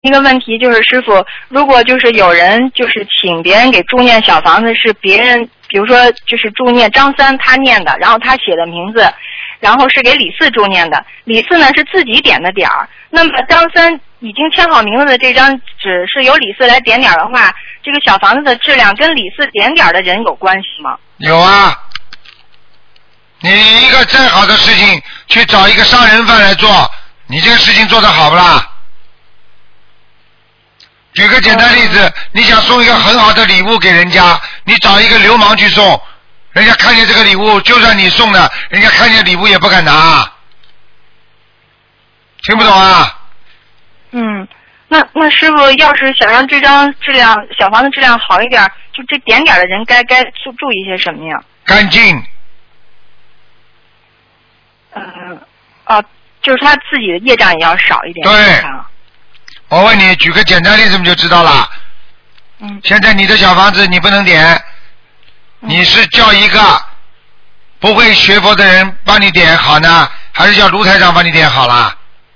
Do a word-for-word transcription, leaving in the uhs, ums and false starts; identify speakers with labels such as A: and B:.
A: 一个问题就是师傅，如果就是有人就是请别人给助念小房子，是别人比如说就是助念张三他念的，然后他写的名字，然后是给李四助念的，李四呢是自己点的点儿，那么张三已经签好名字的这张纸是由李四来点点的话，这个小房子的质量跟李四点点的人有关系吗？
B: 有啊，你一个再好的事情去找一个杀人犯来做，你这个事情做得好不啦？举个简单例子，哦、你想送一个很好的礼物给人家，你找一个流氓去送，人家看见这个礼物，就算你送的，人家看见礼物也不敢拿，听不懂啊？
A: 嗯，那那师傅要是想让这张质量小房子质量好一点，就这点点的人该该注注意些什么呀？
B: 干净。
A: 嗯，哦，就是他自己的业障也要少一点。
B: 对。我问你，举个简单例子，你就知道了。
A: 嗯。
B: 现在你的小房子你不能点，嗯、你是叫一个不会学佛的人帮你点好呢，还是叫卢台长帮你点好了？